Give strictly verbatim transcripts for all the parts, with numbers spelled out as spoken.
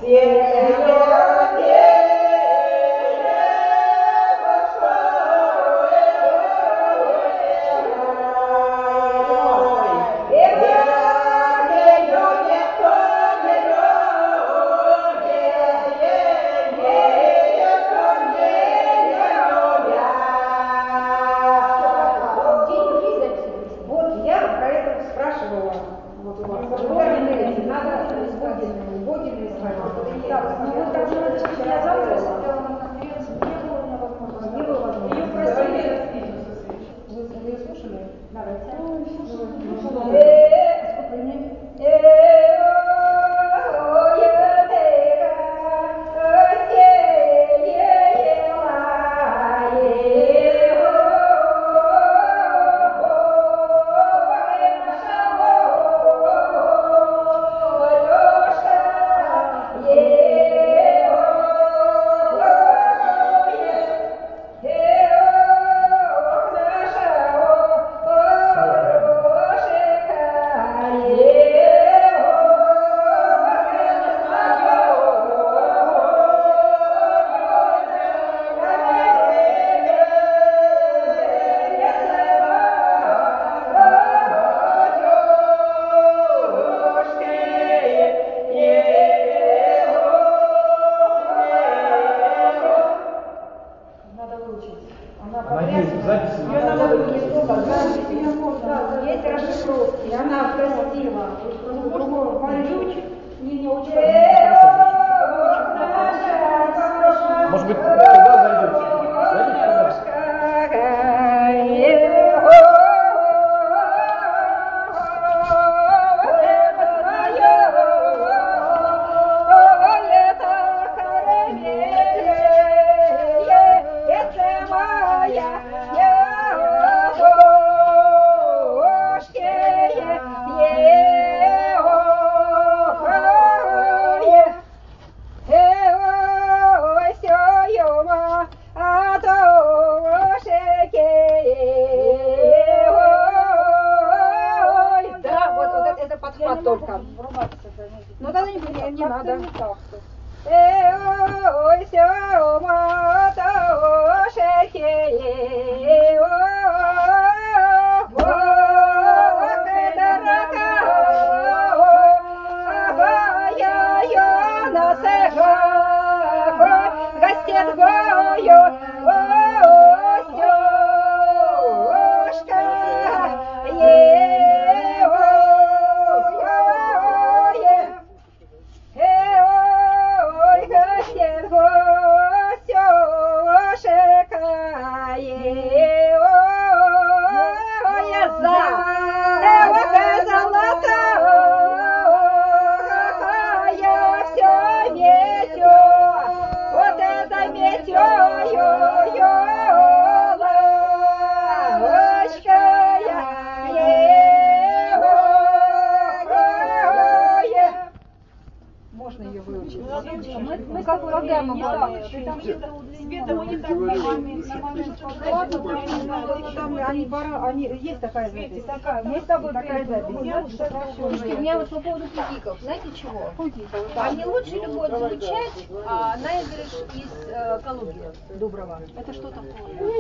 Есть такая запись. Такая, мы с тобой такая запись. Слушайте, у меня вот по поводу фугиков, знаете чего? Они лучше любят звучать а, наигрыш из э, Калуги, Дуброва. Это что такое?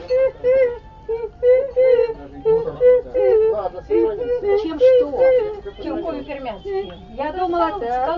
Чем что? Чем Коми-Пермянский? Я думала,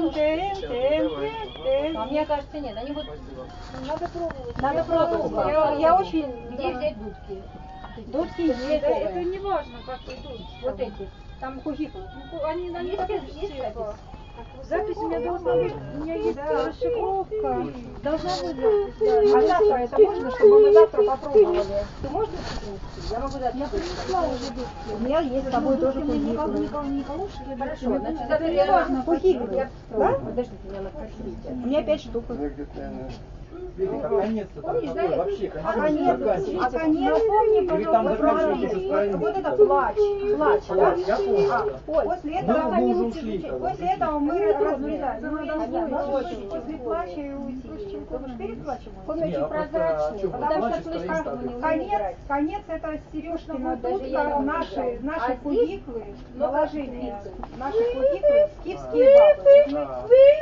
а мне кажется, нет. Они вот... Надо пробовать. Надо пробовать. Я, я очень... Где взять дудки? Дудки есть. Это, это не важно, как идут. Вот эти. Там хухиты. Ну, они, они есть, есть запись? Запись у меня должна быть. У меня есть да. расшифровка. Должна быть запись. Да. А завтра это можно, чтобы мы завтра попробовали? Ты можешь дудки? Я могу дать. Я принесла уже дудки. У меня есть с тобой тоже хухиты. Хорошо, значит, завтра я должна хухиты. Да? Подождите, меня накосите. У меня пять штук. Как конец-то там такой, вообще конец. А конец, а конец, напомни, пожалуйста, вот это плач, плач, да? Я помню. А, после этого, мы уже ушли. после этого мы разбираем. После плача и уйти. Перед плачем. Он очень прозрачный, потому что слышно, конец, конец это Сережкина дудка, наши, наши кудиклы, наложение, наши кудиклы, скифские бабы.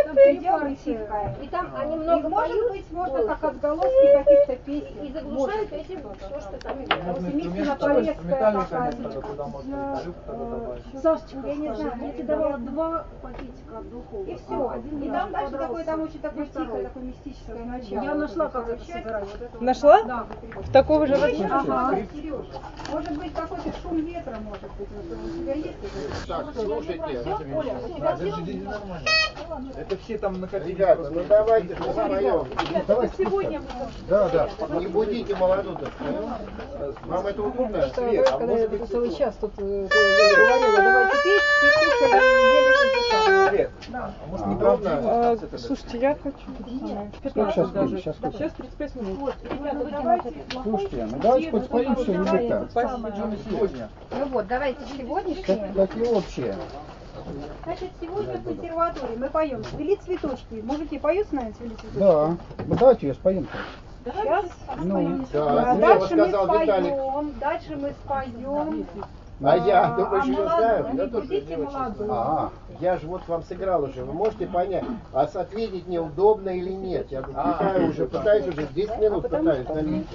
придем и сихаем. И там они И много может поют, быть, можно как отголоски каких-то песен. и заглушают этим то, что там играют. Можно Семейственно инструмент, Полесская инструментальный, какая-нибудь. конечно, туда можно и шлюпку добавить. Сашечка, я не знаю, Я тебе давала два пакетика духовых. И все. Один И мне там дальше понравился. такое, там очень такое И второй. тихое, такое мистическое начало. Я нашла, Вот как это это часть. собирать. Вот это вот. Нашла? Да. В такого же Ну, еще размера? что-то, Серёж. Может быть, какой-то шум ветра, может быть, вот у тебя есть это? Так, слушайте, Оля, у тебя Да, всё? держи, нормально. Это все там накопили. ребята, ну давайте же вдвоем. Ребята, сегодня мы Да, да. Не будите молодую-то. Вам это удобно? Свет, а Когда я может быть, целый час тут э, говорила, давайте петь, все кушали, ели, ели. Свет, а может неправда? А, слушайте, я хочу. Сейчас, даже. сейчас, сейчас. Сейчас тридцать пять минут. Ребята, давайте. Слушайте, ну давайте хоть споем что-нибудь там. Сегодня. Ну вот, давайте сегодняшнее. Как, как и общее. Значит, сегодня в консерватории мы поем «Цвели цветочки». Мужики поют с нами «Цвели цветочки»? Да. Ну давайте ее споем-то. Сейчас. Ну, Да, А Серега дальше мы сказал Виталик. споем, дальше мы споем. А я, а, думаю, еще не молодой, знаю. не Я тоже будите не очень молодой. а, Я же вот вам сыграл уже, вы можете понять, а ответить мне удобно или нет. Я тут пытаюсь уже, пытаюсь уже десять минут пытаюсь налить.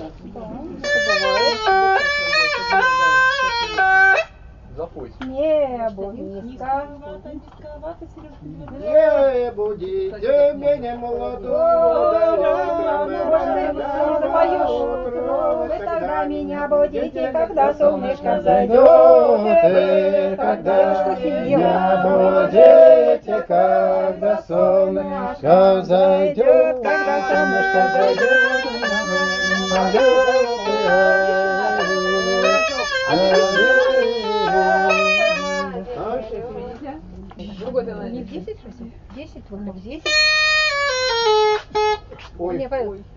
Запой. Небо низко. Не будите меня молодого, Вы тогда меня будете, когда солнышко зайдет. Зайдет, когда меня будете, когда солнышко зайдет, когда солнышко Другой-то Не в десять разве? десять, вот в десять. Ой, Не, поют. ой.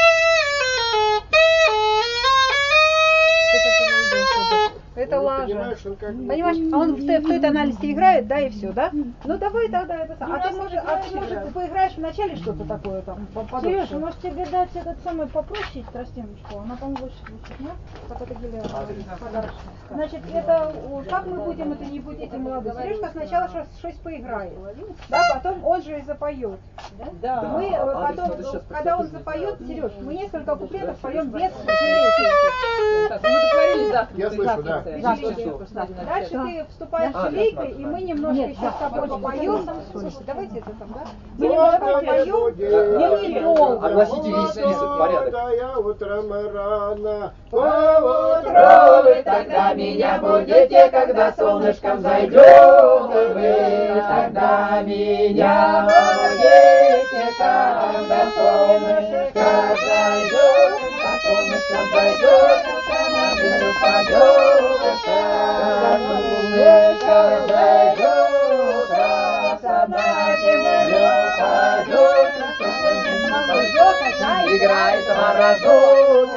Это Ну, лажа. понимаешь, он как бы- Понимаешь, а он в той, в той тональности играет, да, и все, да? Ну давай тогда это самое. А ты может, а ты может поиграешь в начале что-то такое там подольше? Сереж, может тебе дать этот самый попроще тростиночку? Она, по-моему, больше звучит, нет? Как это Гелия подарочная. Значит, это о, как мы будем, это не будете молодые. Сережка сначала что- что-то поиграет, да, потом он же и запоет. Да. Мы э, а потом, надо сейчас когда он присоединиться. запоет, Сереж, мы несколько куплетов поем без жалейки. Так, мы договорились завтра. Я слышу, да. Без Завтра. жалейки. Дальше ты вступаешь А, с жалейкой, и мы немножко еще с тобой попоем. Слушай, давайте это там, да? Мы немножко попоем, не недолго. Огласите весь список, порядок. Молодая утром рано, Утро вы тогда меня будете, когда солнышко взойдет. Вы тогда меня будете, когда солнышко взойдет. Когда солнышко взойдет, на землю падет. Солнышко взойдет, на землю падет. Играет морозок.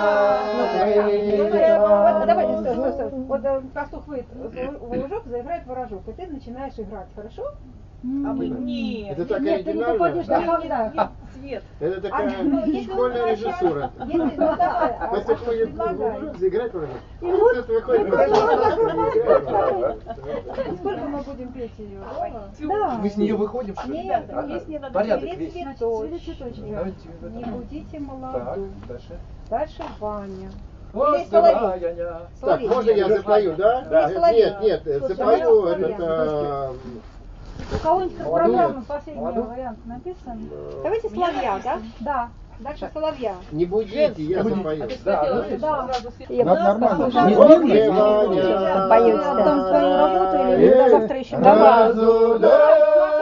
Вот, давайте, стой, стой, стой. Вот э, пастух выйдет в лужок, заиграет ворожок, и ты начинаешь играть, хорошо? А мы нет. Это так Нет, ты не попадешь на оригинально. когда. Свет. Это А, такая ну, если школьная он режиссура. Если, ну давай, а, Пастух выйдет в предлагай. лужок, заиграть морозок. И вот, Тут выходит ну, морозок. Сколько мы будем петь ее? Да. Мы с нее выходим, что ли? Нет, А, песни надо порядок «Цвели весь. цветочки». Давайте в этом. Не будите Так, молодую. дальше. Дальше Ваня. Вот, соловей. давай, я, я. Так, можно я запою, да? Да. Нет, нет, Слушай, запою, давай, это... У кого-нибудь как Молодую. программа последний Молодую. вариант написан? Давайте соловья, да? Да. Дальше соловья. Не будите, я запою. Да, Хотела, ну, да. Сразу свет. Да, нормально. послушаю. Не Вот сбивно? где Ваня, Поете там свою работу или э, до завтра еще? разу да,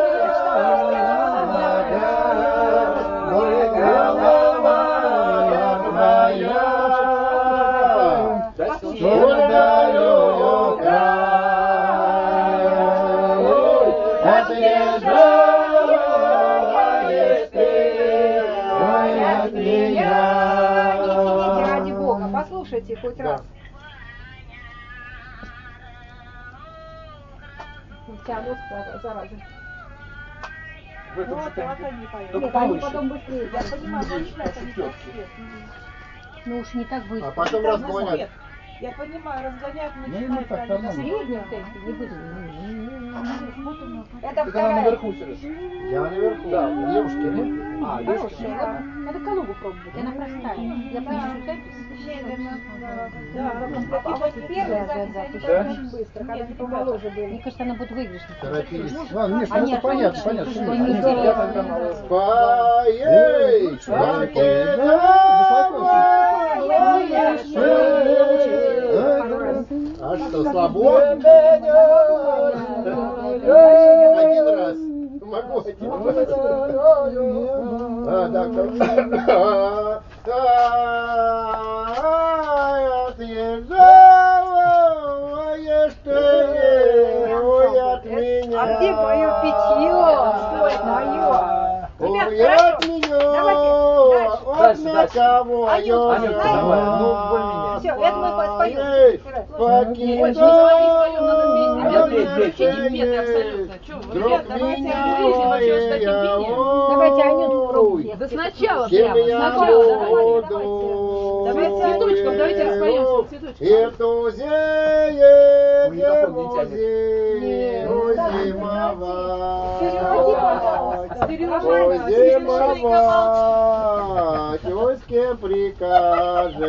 голова моя, гордою краю, отрежаешь ты, ой, от Не меня. тяните, ради Бога, послушайте хоть Да. раз. У тебя мозг зараза. В этом же темпе. Только Нет, они повыше. потом быстрее. Я понимаю, но начинают они Четвертый. так свет. Ну уж не так быстро. А потом разгонят. Я понимаю, разгонять Ну, ну, начинает. так, они нормально. там- Среднем темпе не будет. Это Так она вторая. наверху все решила. Я наверху. Да. Девушки. А, Хорошая. Вот надо Калугу пробовать, она простая. Я принесу запись. А вот первая запись, они Да? очень быстро, когда они помоложе были. Мне кажется, она будет выигрышной. Торопились. Ладно, Миш, ну Они это понятно, отвлекаются, понятно. что Они они всегда делают. тогда мало. Поедь, А что, слабо? Один раз. Могу один раз. А, да, хорошо. Отъезжаешь ты, ой, от меня. А где мое питье? Мое. Ребят, Ой, хорошо. от меня. Давайте, От дальше. меня Дальше, кого Анютка, я Анютка, давай, ну, более-менее. Все, это мы споем. Эй, Ой, покидай. не споем, надо песню. Ребят, Ребят, петь, вообще петь. не петь абсолютно. Чё вы, Друг ребят, давайте меня, выйдем вообще с таким я пением. Давайте Анютку пробуйте. Да сначала Кем прямо, я сначала, давайте. буду? Давайте с цветочком, давайте распоем с цветочком. И тузеет Микрофон не тянет. зимовать. Стереотипы. Зимовать, ой, с кем прикажешь,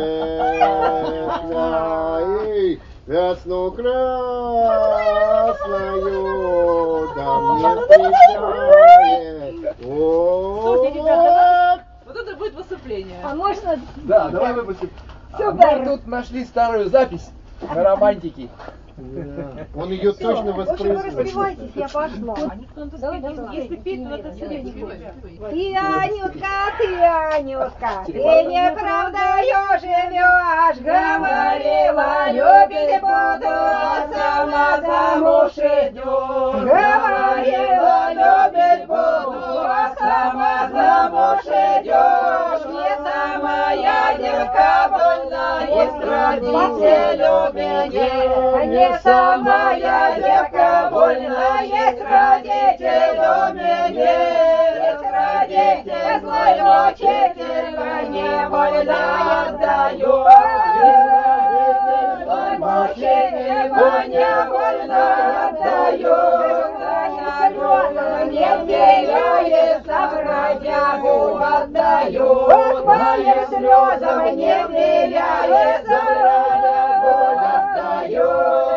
ай, весну красную, да мне встречает. Слушайте, ребята, Вот это будет выступление. А можно? Да, давай выпустим. А Супер. мы тут нашли старую запись на романтике. Он ее точно В общем, вы воспроизводит. распевайтесь, я пошла. Давай, давай. Если петь, то надо сидеть. Ты, Анютка, ты, Анютка, ты неправдою живешь, говорила, любить буду, а сама замуж идешь. Говорила, любить буду, а сама замуж идешь. Не самая девка больна, есть родители беде. Не самая девка больна, есть родители беде. Есть родители злой мучитель, невольно отдаю. Злой мучитель, невольно отдаю. Не теряется, бродягу отдаю. Моим слезам не теряется, бродягу отдаю.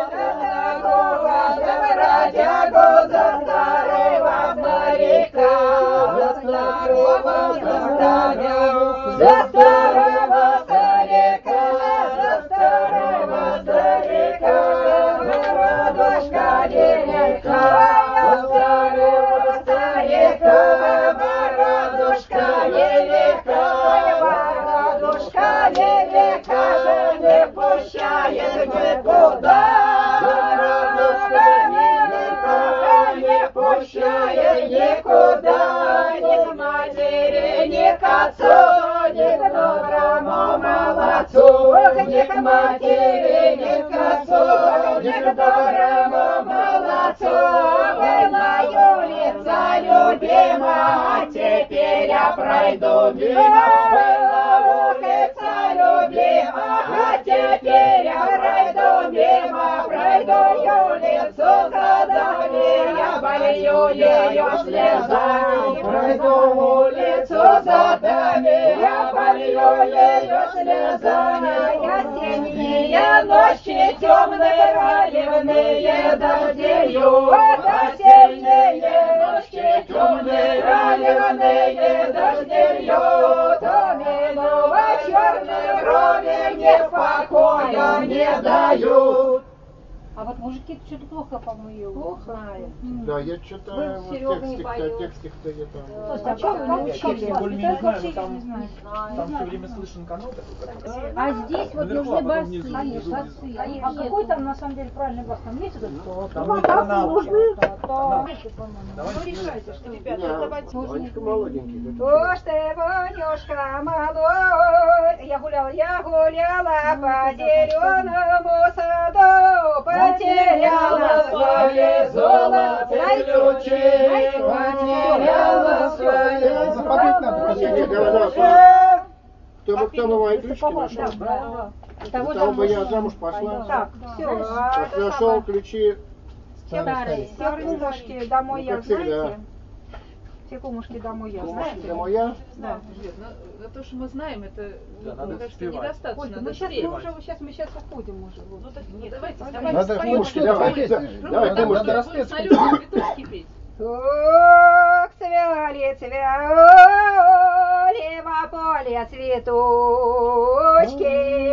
Бродягу за старого старика, за старого старика, за старого старика, за старого старика, бородушка велика, за старого старика, бородушка велика, бородушка велика, не пущает никуда. Не пущает никуда, ни к матери, ни к отцу, ни к доброму молодцу, ни к матери, ни к отцу, ни к доброму молодцу. Была Юлица любима, а теперь я пройду мимо. Была улица любима, а теперь я пройду мимо. Пройду Юлицу задами, я болью ее слезами. Пройду улицу задами, я болью ее слезами. Осенние ночи темные, проливные дождею. Осенние ночи темные, проливные дождею. То минула черные брови, мне покоя не дают. А вот мужики что-то плохо, по-моему, знают. Да, я читаю Вы вот Серёга не текстик-то, поёт. текстик-то я там. А что вы не Я учились? текст более-менее Это знаю, вообще но там, не знаю. там все время слышен канал такой, который... А здесь вот Наверху, нужны а потом басы. внизу, Басы. внизу, А внизу. их А нету. какой там на самом деле правильный бас? Там есть этот? Там Ну, не там канал. нужны. Канал. Ну решайте, что ребята, Да, давайте. Ванечка молоденький. Уж ты, Ванюшка, молодой, я гуляла, я гуляла по зеленому саду, потеряла свои золотые ключи, потеряла свои Западать надо, золотые Последняя последняя. голова. Кто бы кто бывает ключки Выступовать, нашел? да, да, да. Того Того бы я замуж. замуж пошла. Так, все. Как нашел ключи. Старые. Все кумушки домой Ну, я, как всегда. знаете? Все кумушки домой я, Кумушки знаете? домой я. Да. Свет, ну, за то, что мы знаем, это, Да, ну, надо мне кажется, успевать. недостаточно. Ольга, Надо мы сейчас, мы спевать. уже, сейчас, мы сейчас уходим уже. вот. Ну, так, нет, давайте, Надо давайте Надо споем. кумушки, Что давай, будет? да, Ну, давай, там кумушки. будет Распеть на лёгком петушке петь. Ох, цвяли, цвяли во поле цветочки.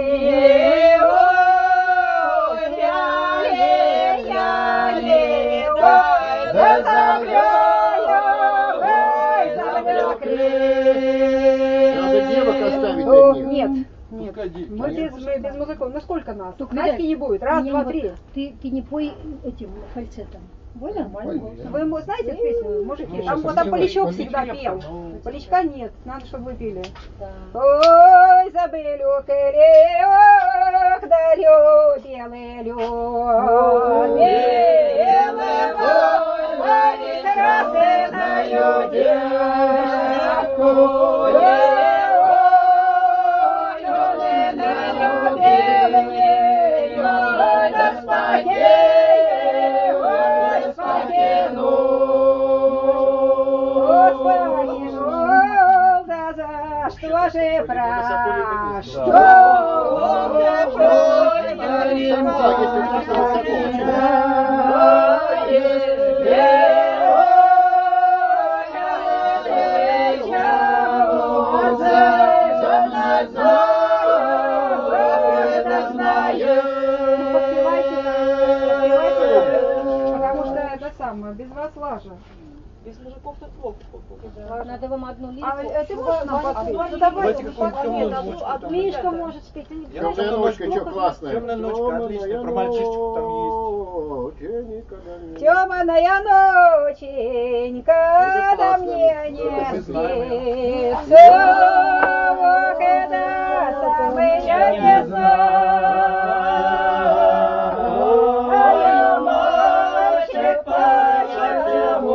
Ой, цвяли, цвяли, ой, да забрёю, ой, забрёю крылья. Надо девок оставить О, одних. Нет, нет. Пускай дети. Мы без, мы без музыков. Ну сколько нас? Только Надьки дай. не будет. Раз, Не, два, вот три. Ты, ты не пой этим фальцетом. Понял? Вы ему знаете эту песню, мужики? Ну, Там сейчас вот там спевай. Полячок Ну, всегда Полячок, пел. ну. Полячка нет, надо, чтобы вы пели. Да. Ой, забыли ок, да лёд, белый лёд, белый лёд, красную девку. Что же про что? Потому что это самое, без вас лажа. Без мужиков тут плохо. Надо вам одну лирику. А э, ты можешь нам подпеть? Ну Давайте давай, какую-нибудь темную подпеть. ночку. А там. Мишка может спеть. Ты не- Я Темная вот ночка, эту что ночку- классная. Темная ночка, отлично, про мальчишечку там есть. Темная ноченька, да мне не снится. Ох, это самый я не знаю, мальчик, почему?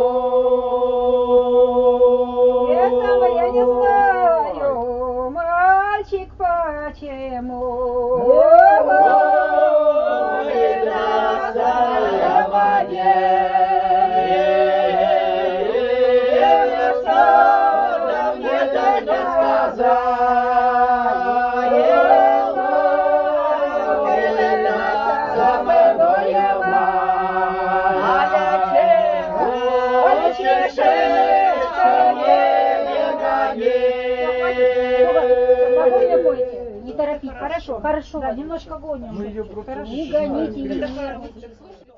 Этого я не знаю, мальчик, почему? Спокойно пойте. Не торопитесь. Хорошо. Хорошо. Да, немножко гоним. Мы ее просто Не гоните, не начинаем. нервничайте.